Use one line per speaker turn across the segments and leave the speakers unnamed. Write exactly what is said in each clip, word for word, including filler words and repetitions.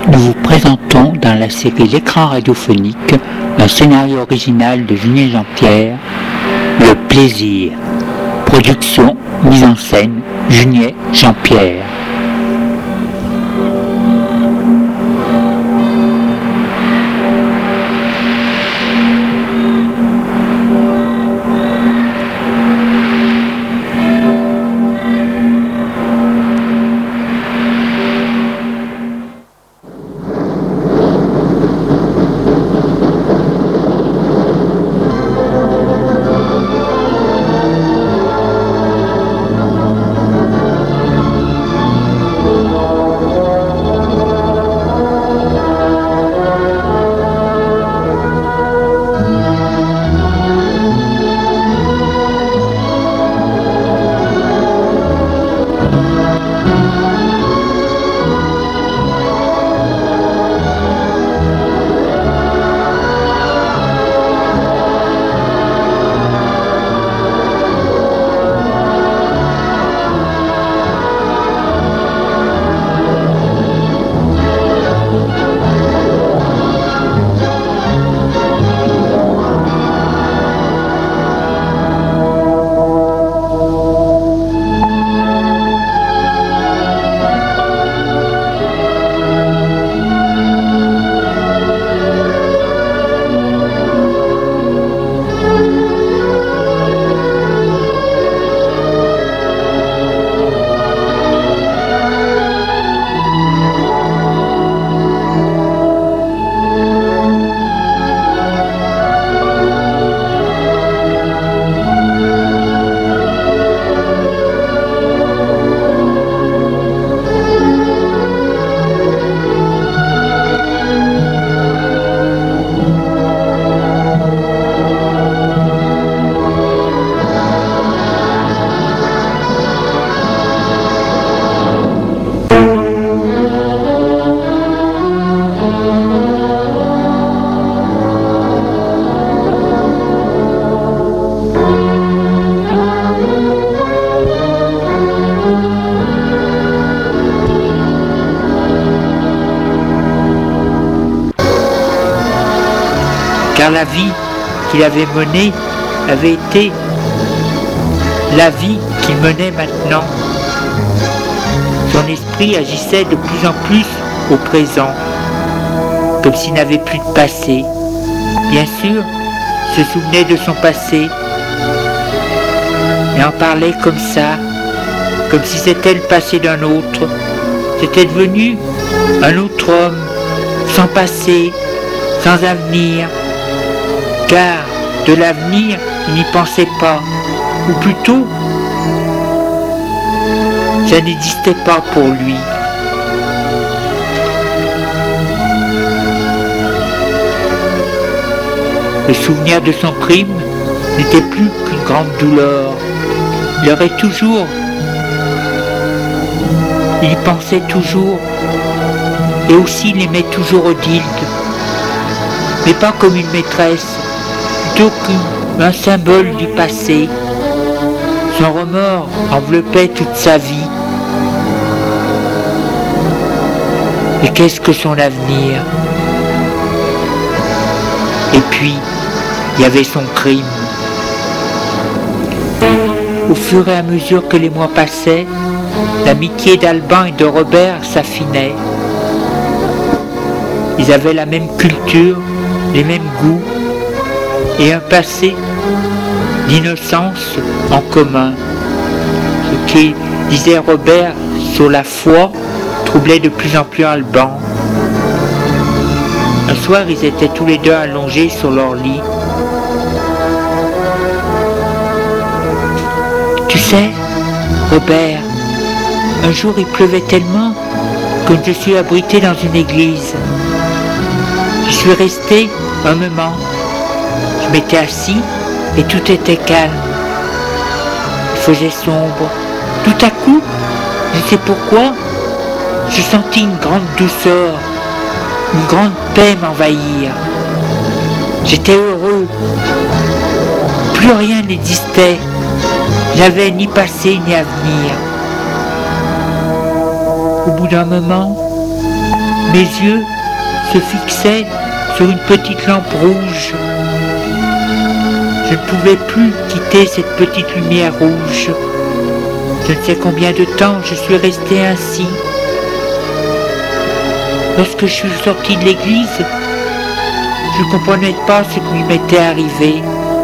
Nous vous présentons dans la série L'écran radiophonique un scénario original de Julien Jean-Pierre, Le plaisir. Production, mise en scène, Julien Jean-Pierre.
Car la vie qu'il avait menée avait été la vie qu'il menait maintenant. Son esprit agissait de plus en plus au présent, comme s'il n'avait plus de passé. Bien sûr, se souvenait de son passé, et en parlait comme ça, comme si c'était le passé d'un autre. C'était devenu un autre homme, sans passé, sans avenir. Car de l'avenir, il n'y pensait pas, ou plutôt, ça n'existait pas pour lui. Le souvenir de son crime n'était plus qu'une grande douleur. Il aurait toujours, il y pensait toujours, et aussi il aimait toujours Odilde, mais pas comme une maîtresse, plutôt qu'un symbole du passé. Son remords enveloppait toute sa vie. Et qu'est-ce que son avenir? Et puis, il y avait son crime. Au fur et à mesure que les mois passaient, l'amitié d'Alban et de Robert s'affinait. Ils avaient la même culture, les mêmes goûts, et un passé d'innocence en commun. Ce que disait Robert sur la foi troublait de plus en plus Alban. Un soir, ils étaient tous les deux allongés sur leur lit. Tu sais, Robert, un jour il pleuvait tellement que je suis abrité dans une église. Je suis resté un moment. Je m'étais assis et tout était calme. Il faisait sombre. Tout à coup, je ne sais pourquoi, je sentis une grande douceur, une grande paix m'envahir. J'étais heureux. Plus rien n'existait. J'avais ni passé ni avenir. Au bout d'un moment, Mes yeux se fixaient sur une petite lampe rouge. Je ne pouvais plus quitter cette petite lumière rouge. Je ne sais combien de temps je suis resté ainsi. Lorsque je suis sorti de l'église, je ne comprenais pas ce qui m'était arrivé.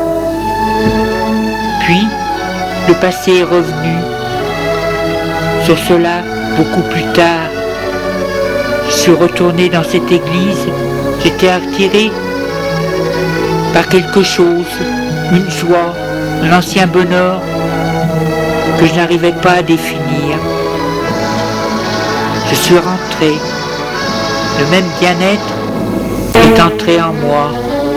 Puis, le passé est revenu. Sur cela, beaucoup plus tard, je suis retourné dans cette église. J'étais attiré par quelque chose, une joie, un ancien bonheur que je n'arrivais pas à définir. Je suis rentré. Le même bien-être est entré en moi.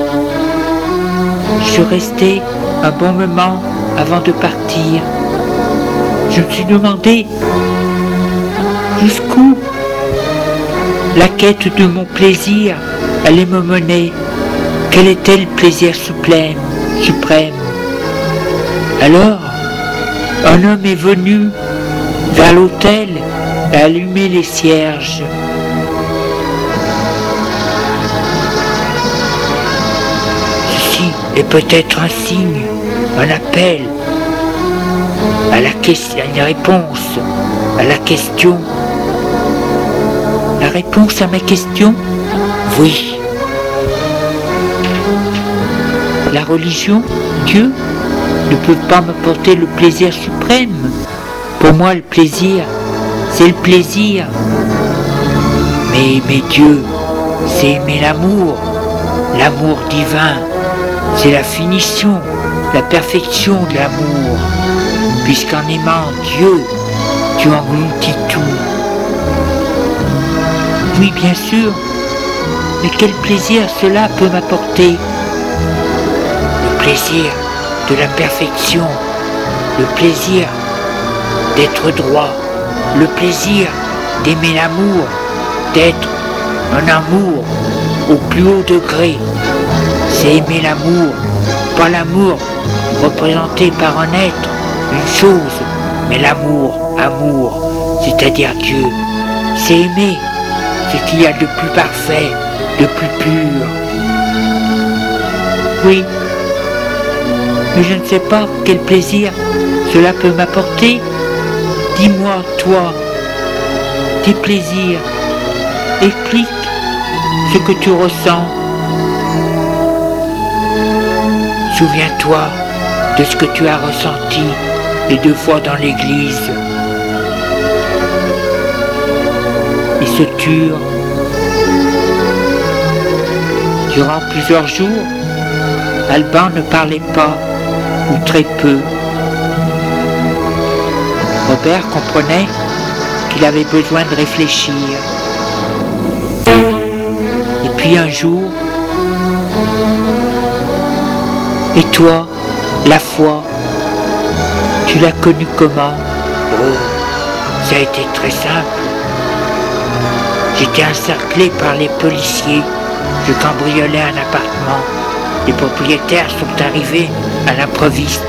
Je suis resté un bon moment avant de partir. Je me suis demandé jusqu'où la quête de mon plaisir allait me mener. Quel était le plaisir suprême, suprême. Alors, un homme est venu vers l'autel et a allumé les cierges. Ceci est peut-être un signe, un appel à la question, à une réponse à la question. La réponse à ma question? Oui. La religion, Dieu, ne peut pas m'apporter le plaisir suprême. Pour moi, le plaisir, c'est le plaisir. Mais aimer Dieu, c'est aimer l'amour. L'amour divin, c'est la finition, la perfection de l'amour. Puisqu'en aimant Dieu, tu engloutis tout. Oui, bien sûr, mais quel plaisir cela peut m'apporter? Le plaisir de la perfection, le plaisir d'être droit, le plaisir d'aimer l'amour, d'être un amour au plus haut degré. C'est aimer l'amour, pas l'amour représenté par un être, une chose, mais l'amour, amour, c'est-à-dire Dieu. C'est aimer ce qu'il y a de plus parfait, de plus pur. Oui, mais je ne sais pas quel plaisir cela peut m'apporter. Dis-moi, toi, tes plaisirs. Explique ce que tu ressens. Souviens-toi de ce que tu as ressenti les deux fois dans l'église. Ils se turent. Durant plusieurs jours, Alban ne parlait pas, ou très peu. Robert comprenait qu'il avait besoin de réfléchir. Et puis un jour, et toi, la foi, tu l'as connue comment? Oh, ça a été très simple. J'étais encerclé par les policiers. Je cambriolais un appartement. Les propriétaires sont arrivés à l'improviste.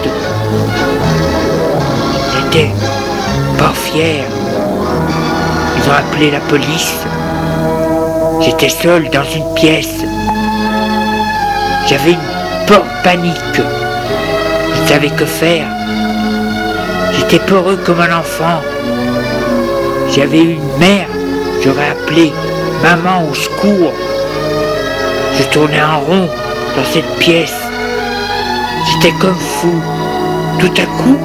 J'étais pas fier. Ils ont appelé la police. J'étais seul dans une pièce. J'avais une peur panique. Je ne savais que faire. J'étais peureux comme un enfant. J'avais une mère. J'aurais appelé maman au secours. Je tournais en rond dans cette pièce. J'étais comme fou. Tout à coup,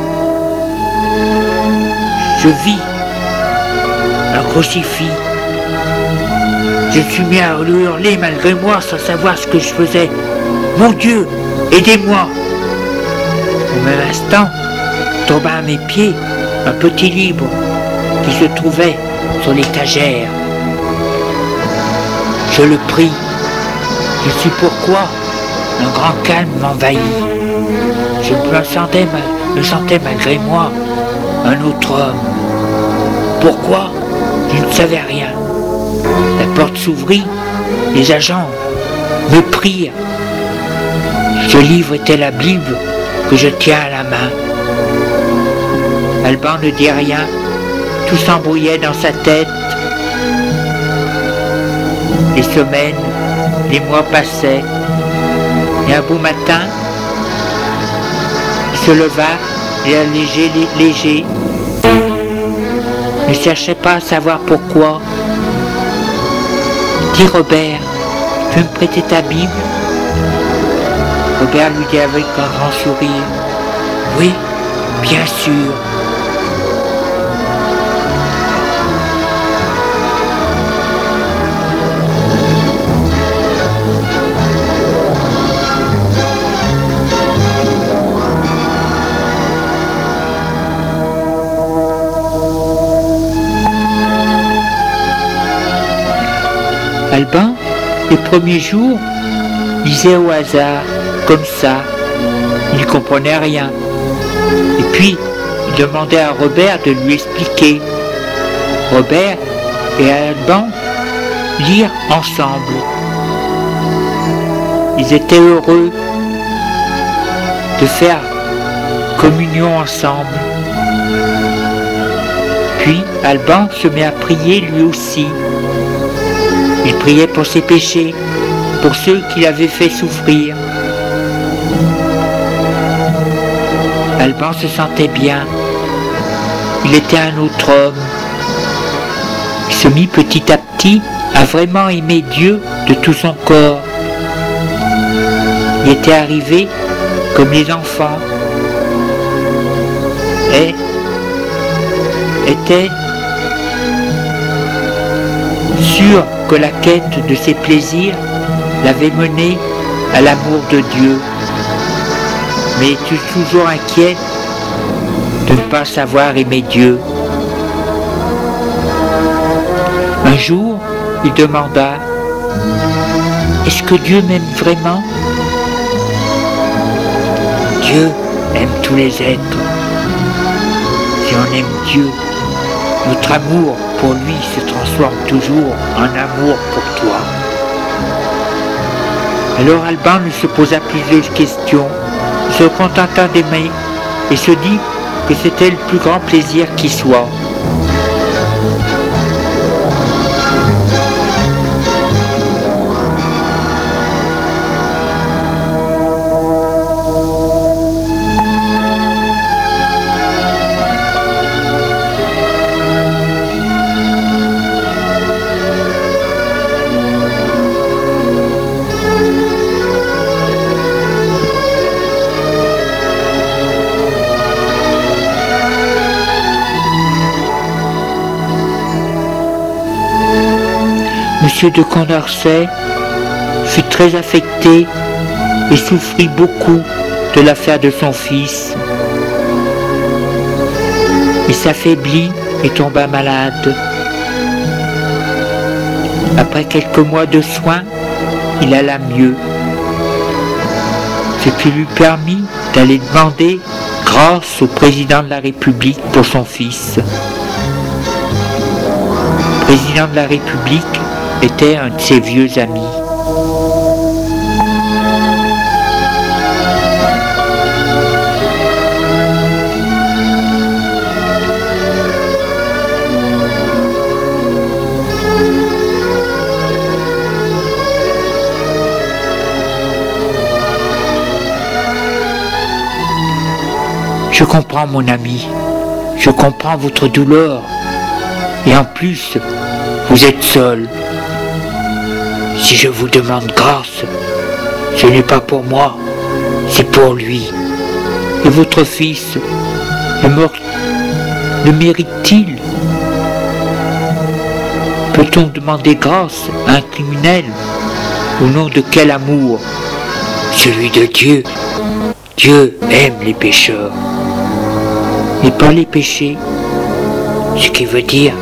je vis un crucifix. Je me suis mis à lui hurler malgré moi sans savoir ce que je faisais. Mon Dieu, aidez-moi! Au même instant, tomba à mes pieds un petit livre qui se trouvait sur l'étagère. Je le pris. Je sais pourquoi un grand calme m'envahit. Je me sentais, me sentais malgré moi un autre homme. Pourquoi? Je ne savais rien. La porte s'ouvrit, les agents me prirent. Ce livre était la Bible que je tiens à la main. Alban ne dit rien, tout s'embrouillait dans sa tête. Les semaines, les mois passaient, et un beau matin, il se leva, et un léger, léger, ne cherchait pas à savoir pourquoi. Dis Robert, tu veux me prêter ta Bible? Robert lui dit avec un grand sourire, oui, bien sûr. Albin, les premiers jours, lisait au hasard, comme ça. Il ne comprenait rien. Et puis, il demandait à Robert de lui expliquer. Robert et Albin lire ensemble. Ils étaient heureux de faire communion ensemble. Puis, Albin se met à prier lui aussi. Il priait pour ses péchés, pour ceux qu'il avait fait souffrir. Albin se sentait bien. Il était un autre homme. Il se mit petit à petit à vraiment aimer Dieu de tout son corps. Il était arrivé comme les enfants et était sûr que la quête de ses plaisirs l'avait mené à l'amour de Dieu. Mais était toujours inquiet de ne pas savoir aimer Dieu. Un jour, il demanda, « Est-ce que Dieu m'aime vraiment ?» Dieu aime tous les êtres. Si on aime Dieu, notre amour pour lui se transforme toujours en amour pour toi. Alors Albin ne se posa plus de questions, se contenta d'aimer et se dit que c'était le plus grand plaisir qui soit. Monsieur de Condorcet fut très affecté et souffrit beaucoup de l'affaire de son fils. Il s'affaiblit et tomba malade. Après quelques mois de soins, il alla mieux. Ce qui lui permit d'aller demander grâce au président de la République pour son fils. Le président de la République était un de ses vieux amis. Je comprends mon ami, je comprends votre douleur, et en plus, vous êtes seul. Si je vous demande grâce, ce n'est pas pour moi, c'est pour lui. Et votre fils, le, mort, le mérite-t-il? Peut-on demander grâce à un criminel? Au nom de quel amour? Celui de Dieu. Dieu aime les pécheurs, et pas les péchés, ce qui veut dire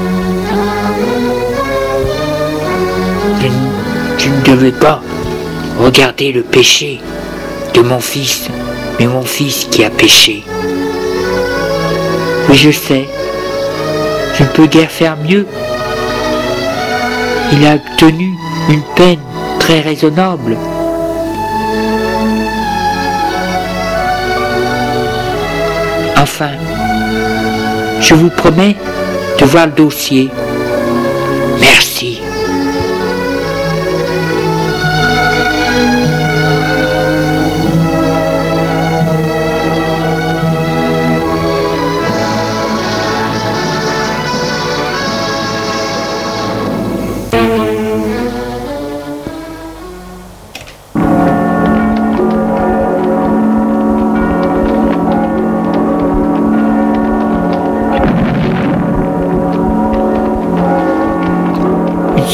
je ne devais pas regarder le péché de mon fils, mais mon fils qui a péché. Oui, je sais, je ne peux guère faire mieux. Il a obtenu une peine très raisonnable. Enfin, je vous promets de voir le dossier. Merci.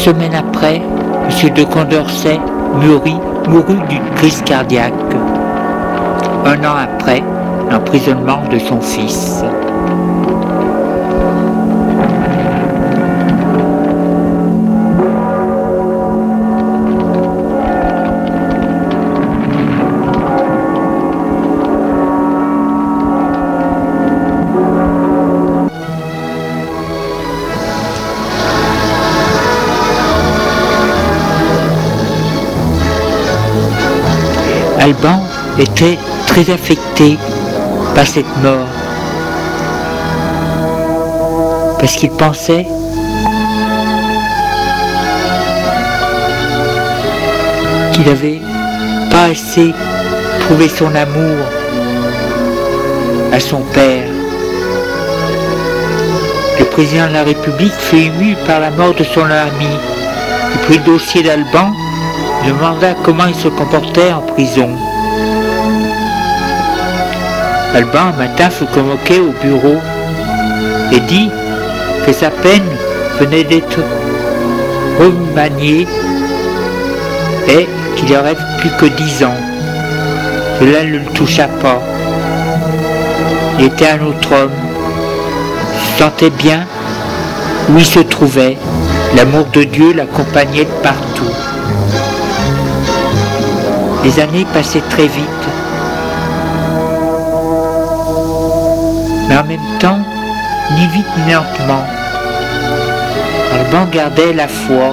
semaine après, M. de Condorcet mourut, mourut d'une crise cardiaque. Un an après l'emprisonnement de son fils. Alban était très affecté par cette mort, parce qu'il pensait qu'il n'avait pas assez prouvé son amour à son père. Le président de la République fut ému par la mort de son ami. Il prit le dossier d'Alban, demanda comment il se comportait en prison. Alban, un matin, fut convoqué au bureau et dit que sa peine venait d'être remaniée et qu'il aurait plus que dix ans. Cela ne le toucha pas. Il était un autre homme. Il se sentait bien où il se trouvait. L'amour de Dieu l'accompagnait de partout. Les années passaient très vite. Mais en même temps, ni vite ni lentement. Alban gardait la foi.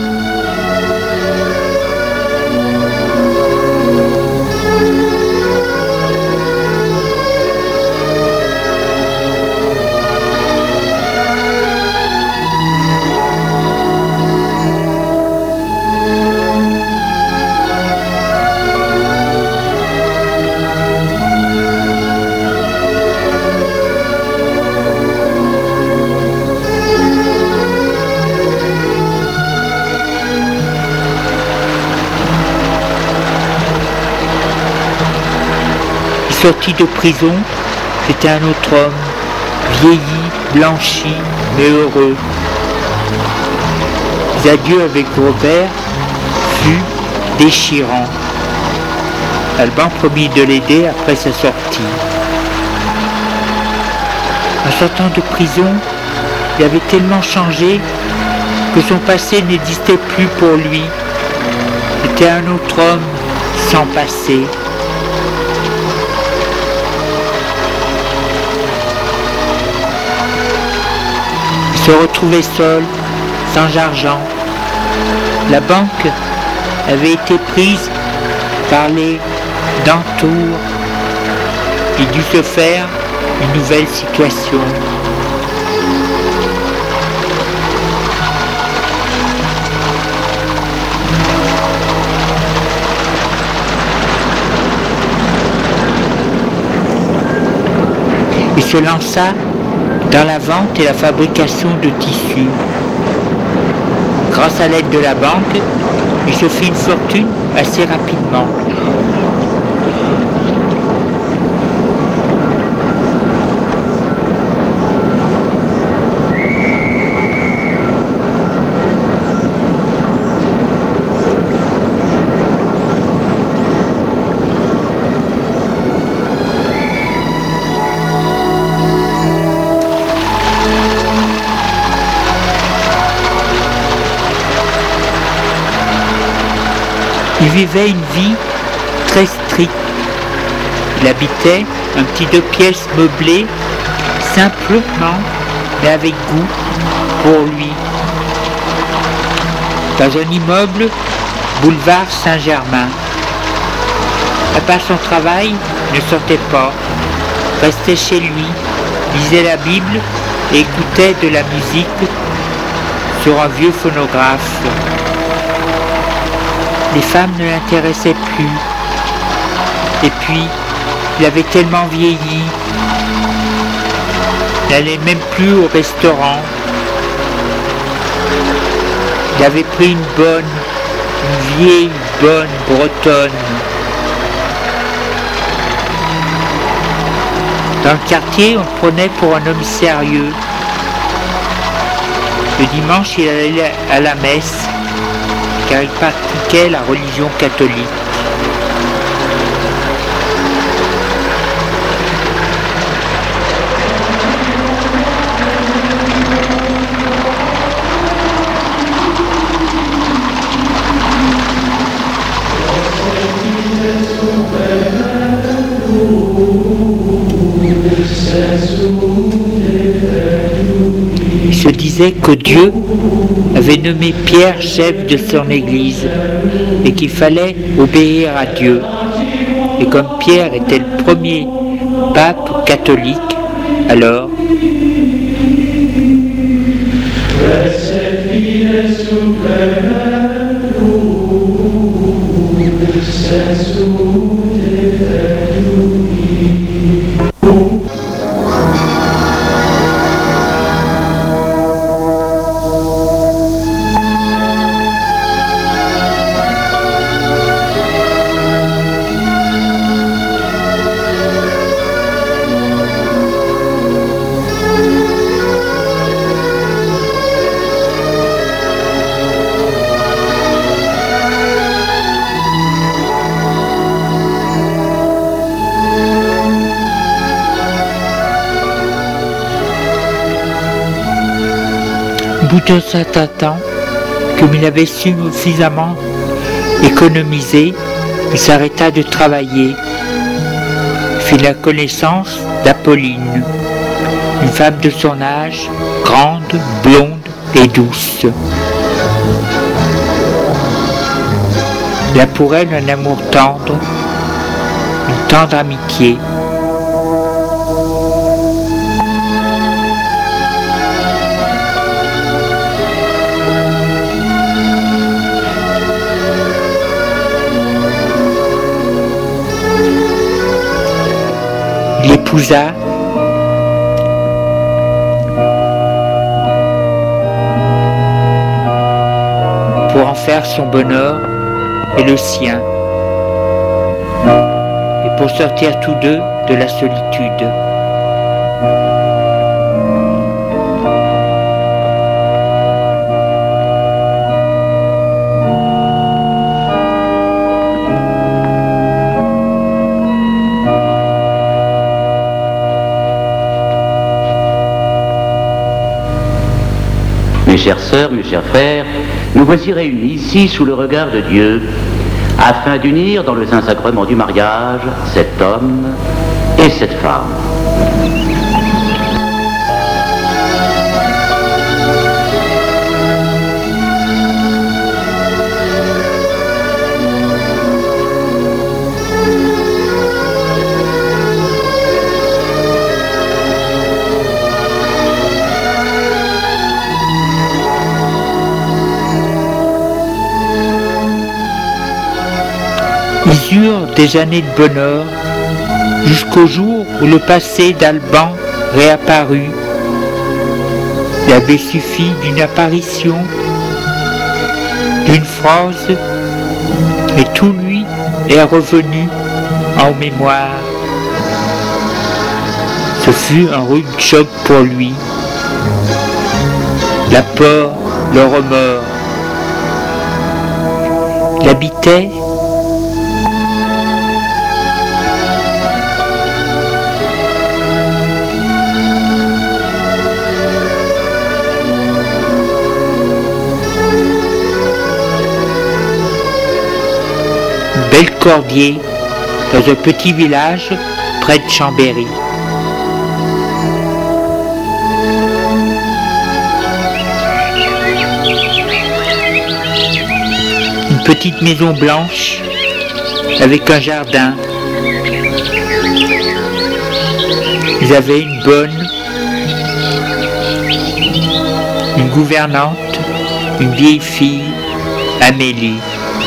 Sorti de prison, c'était un autre homme, vieilli, blanchi, mais heureux. Les adieux avec Robert fut déchirant. Alban promit de l'aider après sa sortie. En sortant de prison, il avait tellement changé que son passé n'existait plus pour lui. C'était un autre homme sans passé. Se retrouvait seul, sans argent. La banque avait été prise par les Dantour. Il dut se faire une nouvelle situation. Il se lança dans la vente et la fabrication de tissus. Grâce à l'aide de la banque, il se fit une fortune assez rapidement. Il vivait une vie très stricte. Il habitait un petit deux pièces meublé, simplement, mais avec goût pour lui. Dans un immeuble, boulevard Saint-Germain. À part son travail, il ne sortait pas, restait chez lui, lisait la Bible et écoutait de la musique sur un vieux phonographe. Les femmes ne l'intéressaient plus. Et puis, il avait tellement vieilli. Il n'allait même plus au restaurant. Il avait pris une bonne, une vieille bonne bretonne. Dans le quartier, on le prenait pour un homme sérieux. Le dimanche, il allait à la messe. car il pratiquait la religion catholique. Il se disait que Dieu avait nommé Pierre chef de son église et qu'il fallait obéir à Dieu. Et comme Pierre était le premier pape catholique, alors au bout d'un certain temps, comme il avait suffisamment économisé, il s'arrêta de travailler. Il fit la connaissance d'Apolline, une femme de son âge, grande, blonde et douce. Il a pour elle un amour tendre, une tendre amitié. Il l'épousa pour en faire son bonheur et le sien, et pour sortir tous deux de la solitude.
Mes chères sœurs, mes chers frères, nous voici réunis ici sous le regard de Dieu, afin d'unir dans le Saint-Sacrement du mariage cet homme et cette femme.
Ils eurent des années de bonheur, jusqu'au jour où le passé d'Alban réapparut. Il avait suffi d'une apparition, d'une phrase, et tout lui est revenu en mémoire. Ce fut un rude choc pour lui. La peur, le remords. Il habitait Bellecordier, dans un petit village près de Chambéry. Une petite maison blanche avec un jardin. Ils avaient une bonne, une gouvernante, une vieille fille, Amélie.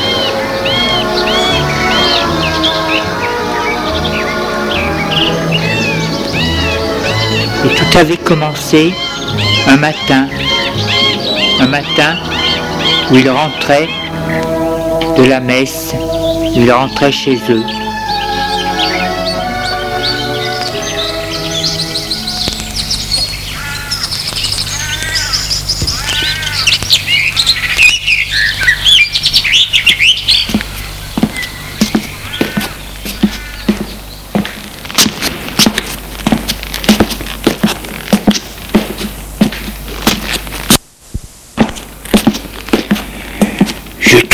Et tout avait commencé un matin, un matin où ils rentraient de la messe, ils rentraient chez eux.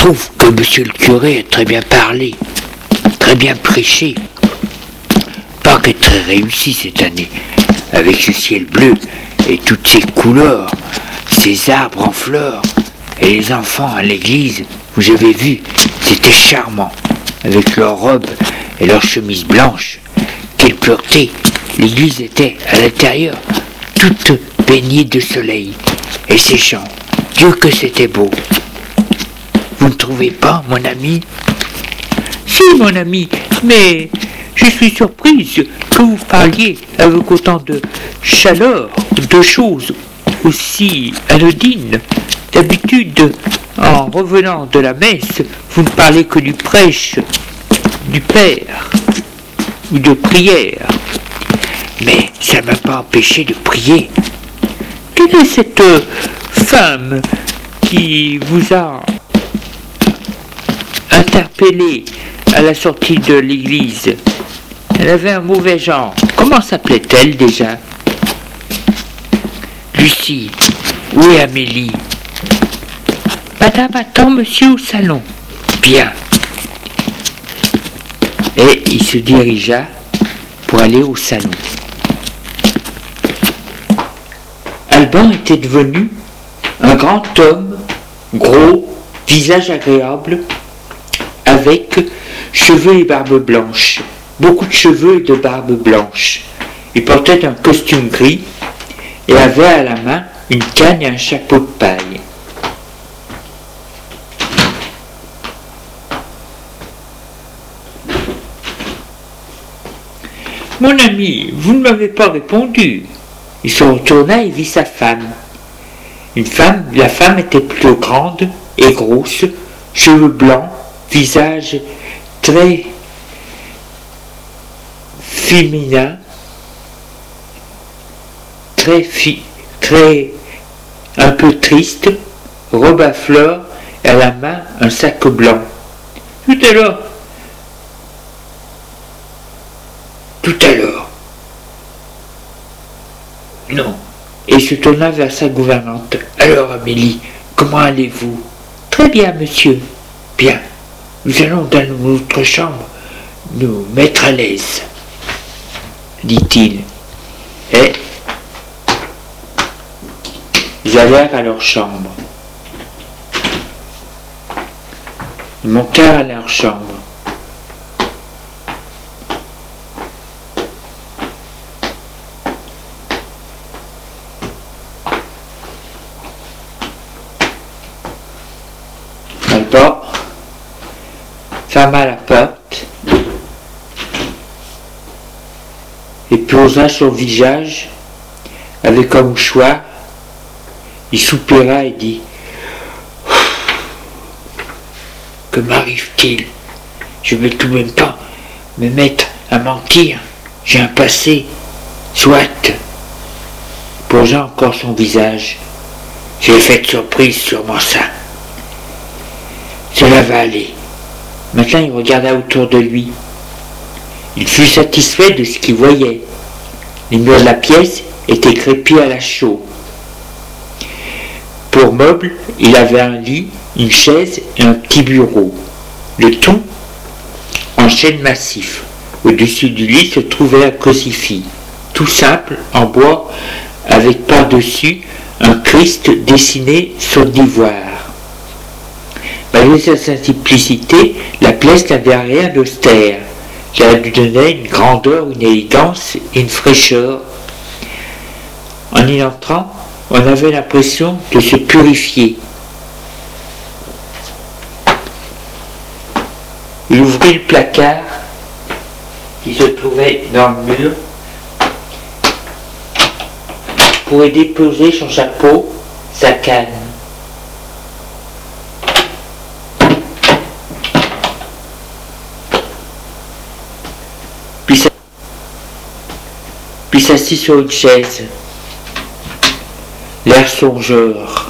trouve que monsieur le curé a très bien parlé, très bien prêché. Pas que très réussi cette année, avec ce ciel bleu et toutes ces couleurs, ces arbres en fleurs, et les enfants à l'église, vous avez vu, c'était charmant, avec leurs robes et leurs chemises blanches. Quelle pureté! L'église était à l'intérieur, toute baignée de soleil, et ces chants, Dieu que c'était beau. Vous ne trouvez pas, mon ami?
Si, mon ami, mais je suis surprise que vous parliez avec autant de chaleur de choses aussi anodines. D'habitude, en revenant de la messe, vous ne parlez que du prêche, du Père ou de prière.
Mais ça ne m'a pas empêché de prier.
Quelle est cette femme qui vous a interpellé à la sortie de l'église? Elle avait un mauvais genre. Comment s'appelait-elle déjà?
Lucie. Où est Amélie?
Madame attend monsieur au salon.
Bien.
Et il se dirigea pour aller au salon. Alban était devenu un grand homme, gros, visage agréable, avec cheveux et barbe blanche, beaucoup de cheveux et de barbe blanche. Il portait un costume gris et avait à la main une canne et un chapeau de paille. Mon ami, vous ne m'avez pas répondu. Il se retourna et vit sa femme. Une femme, la femme était plutôt grande et grosse, cheveux blancs, visage très féminin, très fi, très un peu triste, robe à fleurs et à la main un sac blanc. Tout à l'heure.
Tout à l'heure.
Non. Et se tourna vers sa gouvernante.
Alors, Amélie, comment allez-vous?
Très bien, monsieur.
Bien. Nous allons dans notre chambre nous mettre à l'aise,
dit-il. Et ils allèrent à leur chambre. Ils montèrent à leur chambre. Alban ferma la porte et posa son visage avec un mouchoir. Il soupira et dit:
que m'arrive-t-il? Je ne vais tout de même pas me mettre à mentir. J'ai un passé. Soit.
Posa encore son visage.
J'ai fait surprise sûrement ça. Cela va aller.
Maintenant il regarda autour de lui. Il fut satisfait de ce qu'il voyait. Les murs de la pièce étaient crépus à la chaux. Pour meuble, il avait un lit, une chaise et un petit bureau. Le tout en chêne massif. Au-dessus du lit se trouvait un crucifix, tout simple, en bois, avec par-dessus un Christ dessiné sur d'ivoire. Malgré sa simplicité, la pièce n'avait rien d'austère. Cela lui donnait une grandeur, une élégance et une fraîcheur. En y entrant, on avait l'impression de se purifier. Il ouvrit le placard qui se trouvait dans le mur pour y déposer son chapeau, sa canne. Puis s'assit sur une chaise, l'air songeur.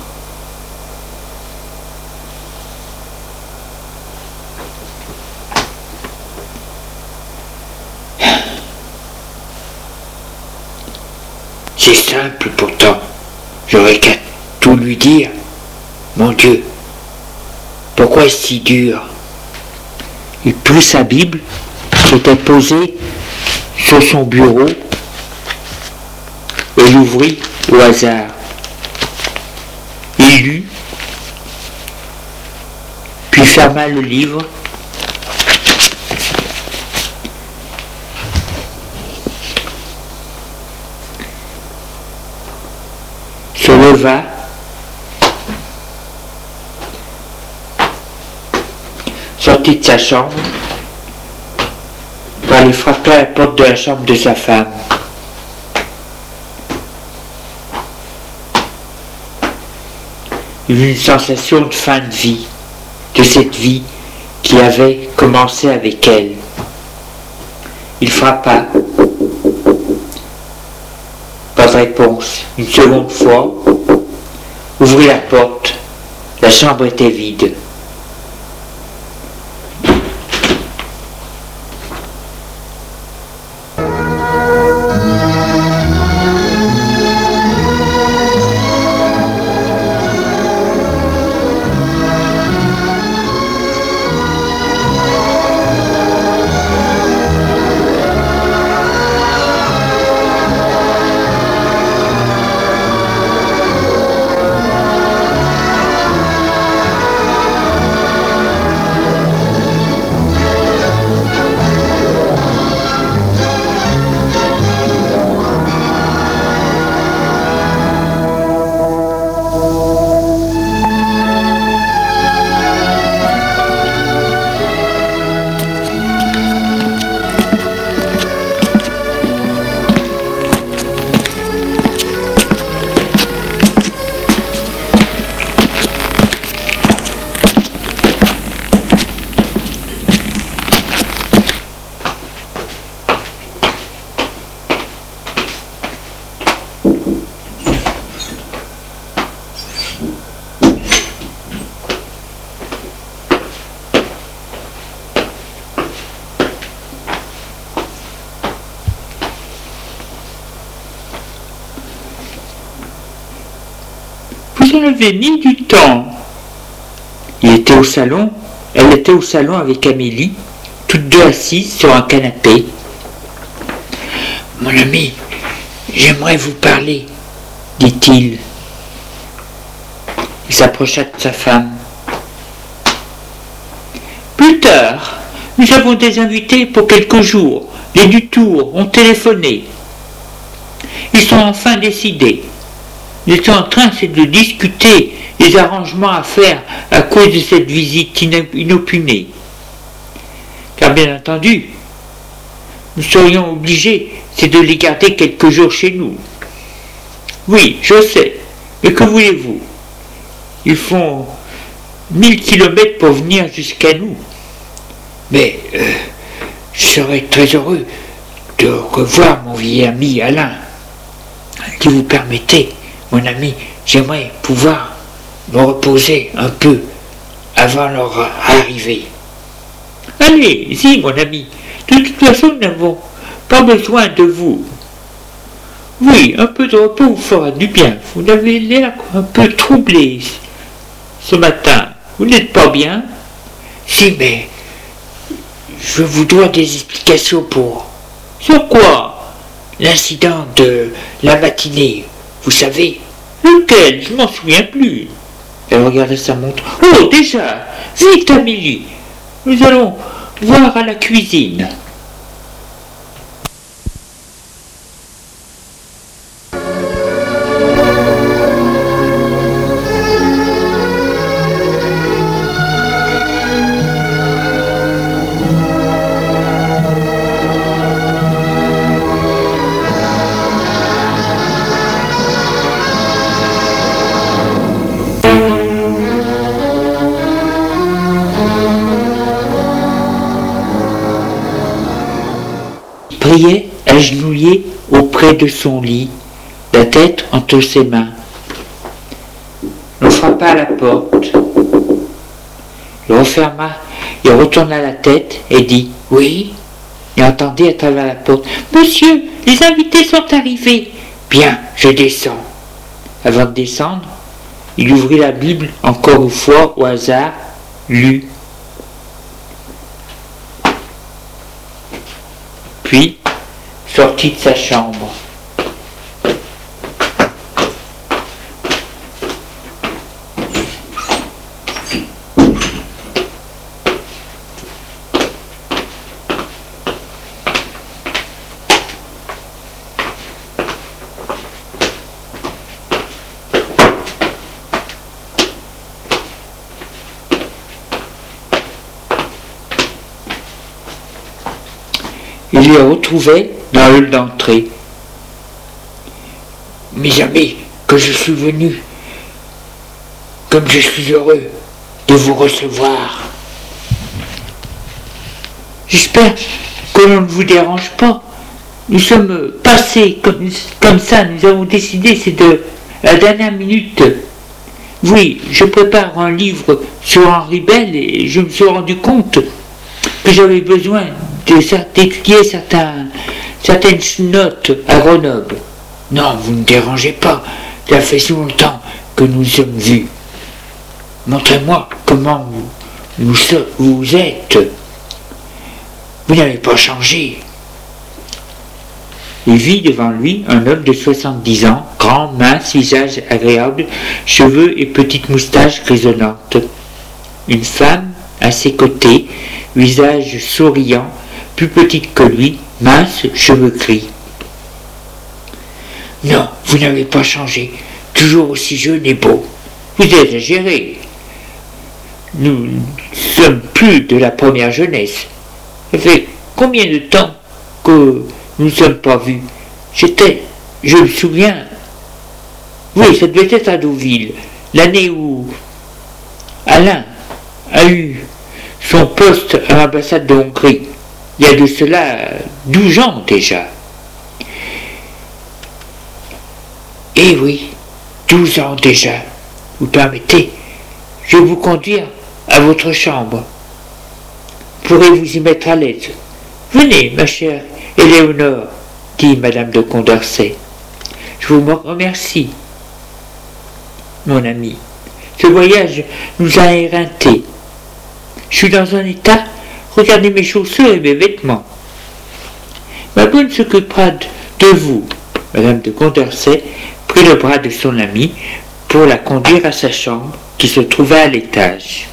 C'est simple pourtant, j'aurais qu'à tout lui dire. Mon Dieu, Pourquoi est-ce si dur?
Il prit sa Bible qui était posée sur son bureau et l'ouvrit au hasard. Il lut, puis ferma le livre. Se leva, sortit de sa chambre, pour aller frapper à la porte de la chambre de sa femme. Il eut une sensation de fin de vie, de cette vie qui avait commencé avec elle. Il frappa. Pas de réponse. Une seconde fois, ouvrit la porte. La chambre était vide.
Vous en avez mis du temps.
Il était au salon, elle était au salon avec Amélie, toutes deux assises sur un canapé.
Mon ami, j'aimerais vous parler,
dit-il. Il s'approcha de sa femme.
Plus tard, nous avons des invités pour quelques jours. Les Dutour ont téléphoné. Ils sont enfin décidés. Ils sont en train de discuter des arrangements à faire à cause de cette visite inopinée. Car bien entendu, nous serions obligés, c'est de les garder quelques jours chez nous. Oui, je sais, mais que voulez-vous? Ils font mille kilomètres pour venir jusqu'à nous.
Mais euh, je serais très heureux de revoir mon vieil ami Alain. Si vous permettez, mon ami, j'aimerais pouvoir me reposer un peu avant leur arrivée.
Allez-y, mon ami. De toute façon, nous n'avons pas besoin de vous. Oui, un peu de repos vous fera du bien. Vous avez l'air un peu troublé ce matin. Vous n'êtes pas bien?
Si, mais je vous dois des explications pour...
Sur quoi?
L'incident de la matinée, vous savez?
Lequel? Je m'en souviens plus.
Elle regardait sa montre.
Oh, déjà! Vite, Amélie! Nous allons voir à la cuisine.
Priait agenouillé auprès de son lit, la tête entre ses mains. On frappa à la porte. Il referma, il retourna la tête et dit « Oui ?» et entendit à travers la porte « Monsieur, les invités sont arrivés !»« Bien, je descends. » Avant de descendre, il ouvrit la Bible encore une fois au hasard
lu. Puis, sortit de sa chambre. Il les retrouvait dans le hall d'entrée.
Mes amis, que je suis venu, comme je suis heureux de vous recevoir.
J'espère que l'on ne vous dérange pas. Nous sommes passés comme, comme ça, nous avons décidé, c'est de la dernière minute. Oui, je prépare un livre sur Henri Bell et je me suis rendu compte que j'avais besoin d'étudier certains, certaines notes à Grenoble.
Non, vous ne dérangez pas, ça fait si longtemps que nous nous sommes vus. Montrez-moi comment vous, vous, vous êtes. Vous n'avez pas changé.
Il vit devant lui un homme de soixante-dix ans, grand, mince, visage agréable, cheveux et petite moustache grisonnante. Une femme à ses côtés, visage souriant, plus petite que lui, mince, cheveux gris.
Non, vous n'avez pas changé, toujours aussi jeune et beau.
Vous exagérez. Nous ne sommes plus de la première jeunesse. Ça fait combien de temps que nous ne sommes pas vus? J'étais, je me souviens, oui, ça devait être à Deauville, l'année où Alain a eu son poste à l'ambassade de Hongrie. Il y a de cela douze ans déjà.
Eh oui, douze ans déjà.
Vous permettez, je vais vous conduire à votre chambre. Vous pourrez vous y mettre à l'aise. Venez, ma chère Éléonore, dit madame de Condorcet. Je vous remercie, mon ami. Ce voyage nous a éreintés. Je suis dans un état. Regardez mes chaussures et mes vêtements. Ma bonne s'occupera de vous. Madame de Condorcet prit le bras de son amie pour la conduire à sa chambre qui se trouvait à l'étage.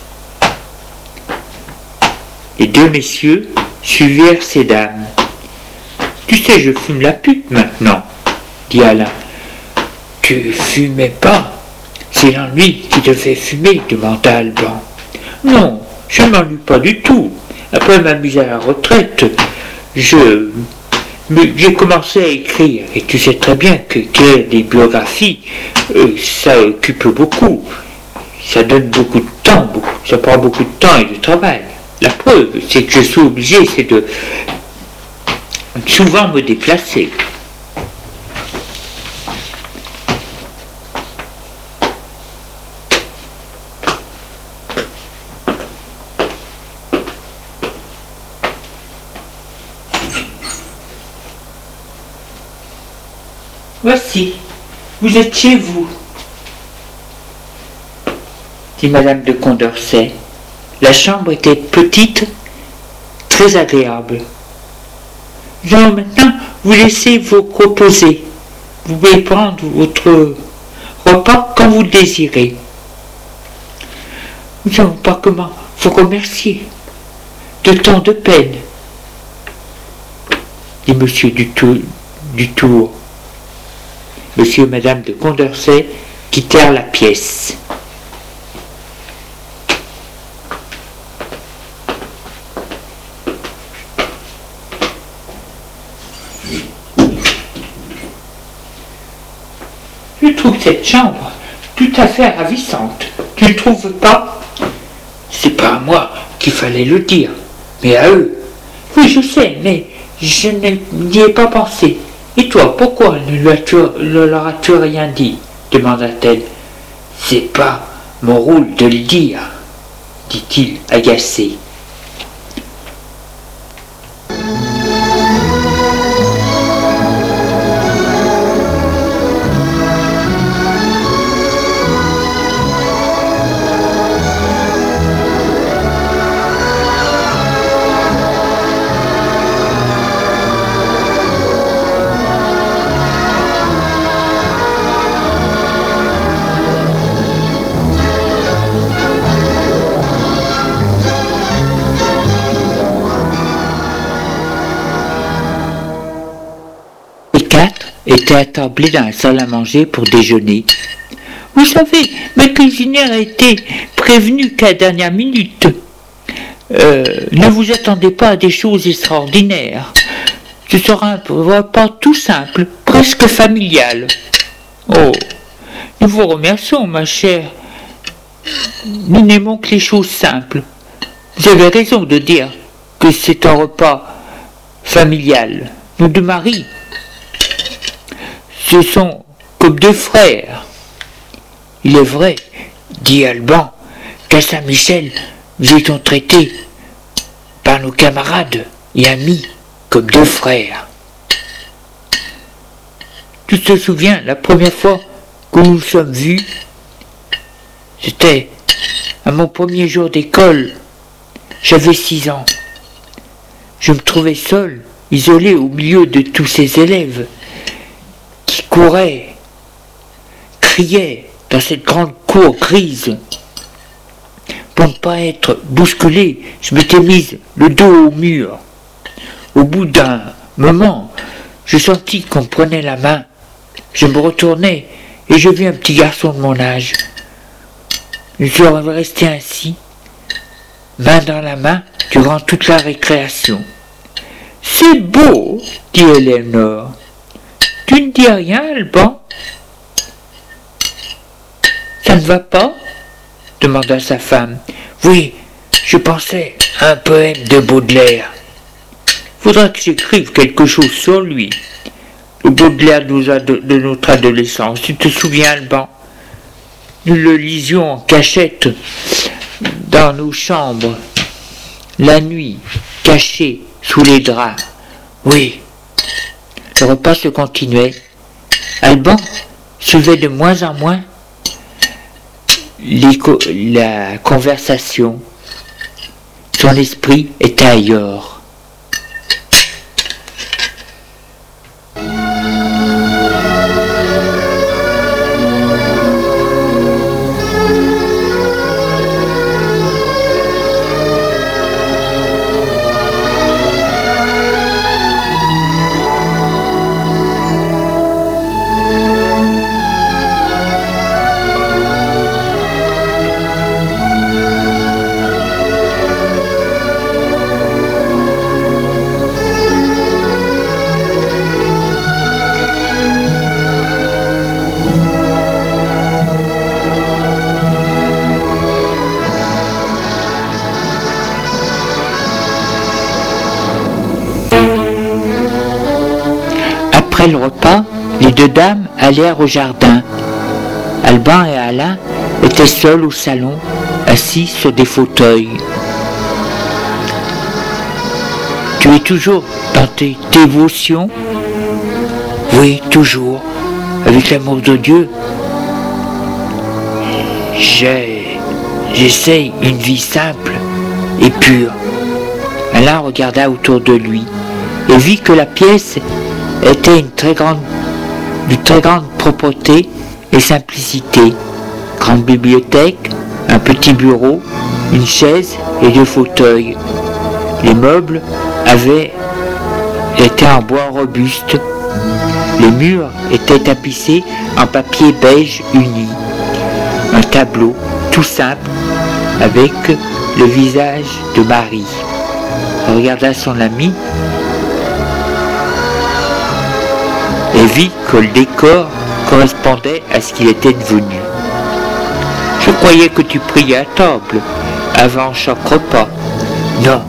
Les deux messieurs suivirent ces dames. Tu sais, je fume la pipe maintenant, dit Alain.
Tu fumais pas? C'est l'ennui qui te fait fumer, demanda Alban.
Non, je ne m'ennuie pas du tout. Après ma mise à la retraite, je j'ai commencé à écrire. Et tu sais très bien que écrire des biographies, euh, ça occupe beaucoup. Ça donne beaucoup de temps, beaucoup, ça prend beaucoup de temps et de travail. La preuve, c'est que je suis obligé, c'est de souvent me déplacer. Voici, vous êtes chez vous, dit madame de Condorcet. La chambre était petite, très agréable. Nous allons maintenant vous laisser vous reposer. Vous pouvez prendre votre repas quand vous le désirez. Nous ne savons pas comment vous remercier de tant de peine, dit monsieur Dutour. Dutour. Monsieur et madame de Condorcet quittèrent la pièce. Je trouve cette chambre tout à fait ravissante. Tu ne trouves pas?
C'est pas à moi qu'il fallait le dire, mais à eux.
Oui, je sais, mais je n'y ai pas pensé. Et toi, pourquoi ne leur as-tu rien dit? Demanda-t-elle.
C'est pas mon rôle de le dire, dit-il agacé.
était attablé dans la salle à manger pour déjeuner. « Vous savez, ma cuisinière a été prévenue qu'à la dernière minute. Euh, ne vous attendez pas à des choses extraordinaires. Ce sera un repas tout simple, presque familial. » Oh, nous vous remercions, ma chère. Nous n'aimons que les choses simples. Vous avez raison de dire que c'est un repas familial. Nos deux maris, ce sont comme deux frères. Il est vrai, dit Alban, qu'à Saint-Michel, nous étions traités par nos camarades et amis comme deux frères. Tu te souviens, la première fois que nous nous sommes vus, c'était à mon premier jour d'école. J'avais six ans. Je me trouvais seul, isolé au milieu de tous ces élèves qui couraient, criaient dans cette grande cour grise. Pour ne pas être bousculé, je m'étais mise le dos au mur. Au bout d'un moment, je sentis qu'on me prenait la main. Je me retournai et je vis un petit garçon de mon âge. Je suis resté ainsi, main dans la main, durant toute la récréation. « C'est beau, dit Éléonore. Tu ne dis rien, Alban ? Ça ne va pas ? Demanda sa femme. Oui, je pensais à un poème de Baudelaire. Faudra que j'écrive quelque chose sur lui. Le Baudelaire nous a de, de notre adolescence. Tu te souviens, Alban ? Nous le lisions en cachette dans nos chambres, la nuit, cachés sous les draps. Oui. Le repas se continuait. Alban soulevait de moins en moins les co- la conversation. Son esprit était ailleurs. Après le repas, les deux dames allèrent au jardin. Alban et Alain étaient seuls au salon, assis sur des fauteuils. « Tu es toujours dans tes dévotions ?»« Oui, toujours, avec l'amour de Dieu. J'ai, j'essaye une vie simple et pure. » Alain regarda autour de lui et vit que la pièce était une très grande, d'une très grande propreté et simplicité. Grande bibliothèque, un petit bureau, une chaise et deux fauteuils. Les meubles avaient été en bois robuste. Les murs étaient tapissés en papier beige uni. Un tableau tout simple avec le visage de Marie. Il regarda son ami et vit que le décor correspondait à ce qu'il était devenu. « Je croyais que tu priais à table, avant chaque repas. »« Non.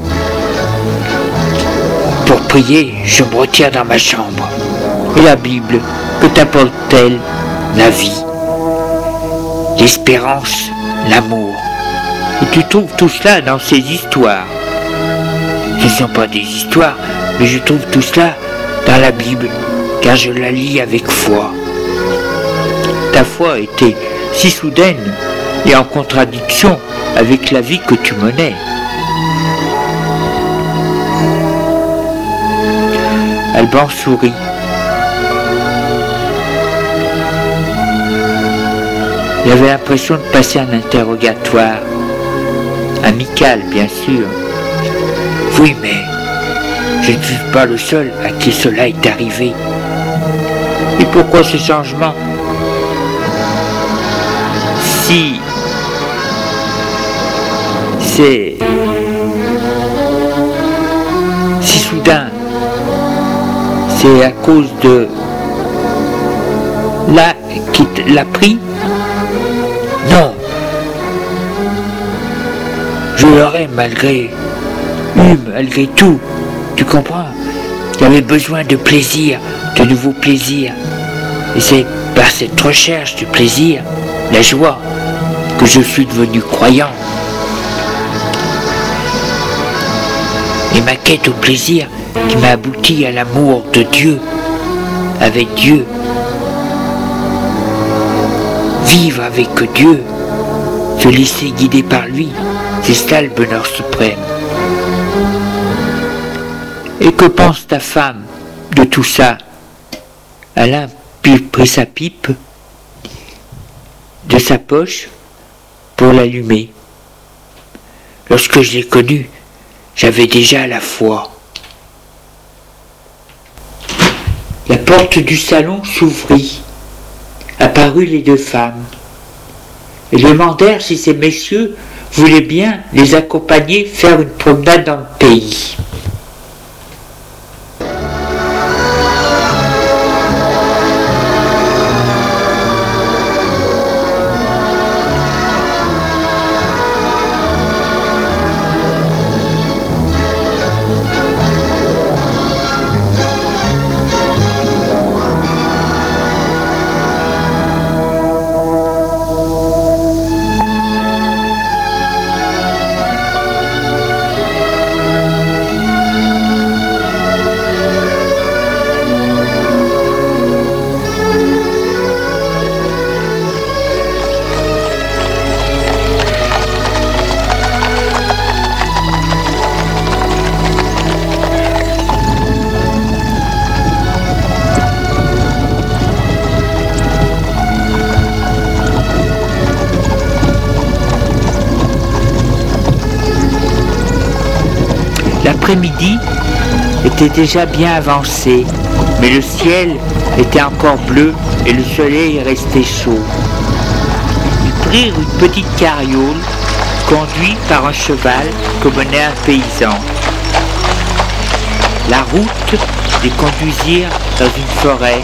Pour prier, je me retire dans ma chambre. Et la Bible, que t'apporte-t-elle ? La vie, l'espérance, l'amour. Et tu trouves tout cela dans ces histoires. Ce ne sont pas des histoires, mais je trouve tout cela dans la Bible, car je la lis avec foi. Ta foi était si soudaine et en contradiction avec la vie que tu menais. » Alban sourit. Il avait l'impression de passer un interrogatoire. Amical, bien sûr. Oui, mais je ne suis pas le seul à qui cela est arrivé. Et pourquoi ce changement? Si c'est si soudain, c'est à cause de là qui l'a pris? Non, je l'aurais malgré eu, malgré tout, tu comprends? J'avais besoin de plaisir, de nouveaux plaisirs. Et c'est par cette recherche du plaisir, la joie, que je suis devenu croyant. Et ma quête au plaisir qui m'a abouti à l'amour de Dieu, avec Dieu. Vivre avec Dieu, se laisser guider par lui, c'est ça le bonheur suprême. Et que pense ta femme de tout ça? Alain prit sa pipe de sa poche pour l'allumer. Lorsque je l'ai connu, j'avais déjà la foi. La porte du salon s'ouvrit. Apparurent les deux femmes. Ils demandèrent si ces messieurs voulaient bien les accompagner faire une promenade dans le pays. L'après-midi était déjà bien avancé, mais le ciel était encore bleu et le soleil restait chaud. Ils prirent une petite carriole conduite par un cheval que menait un paysan. La route les conduisirent dans une forêt.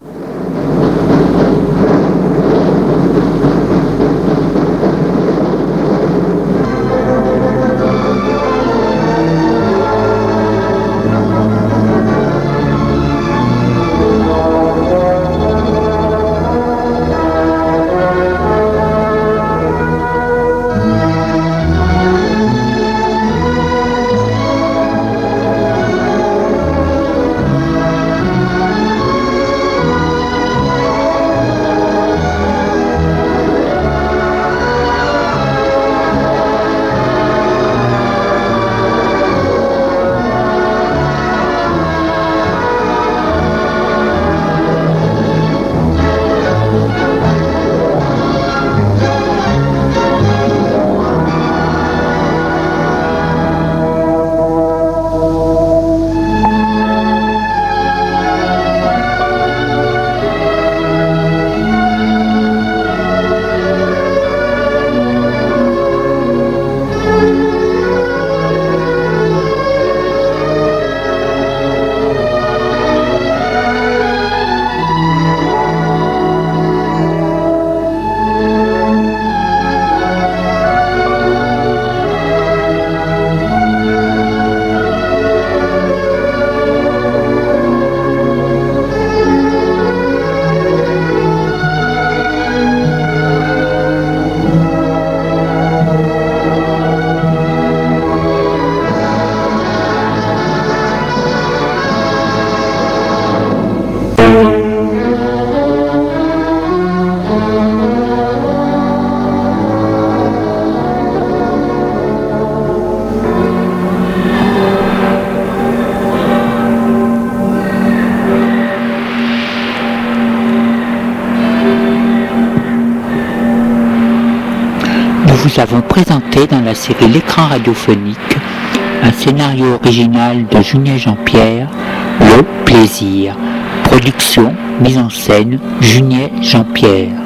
Nous avons présenté dans la série L'écran radiophonique un scénario original de Julien Jean-Pierre, Le Plaisir, production mise en scène Juniet Jean-Pierre.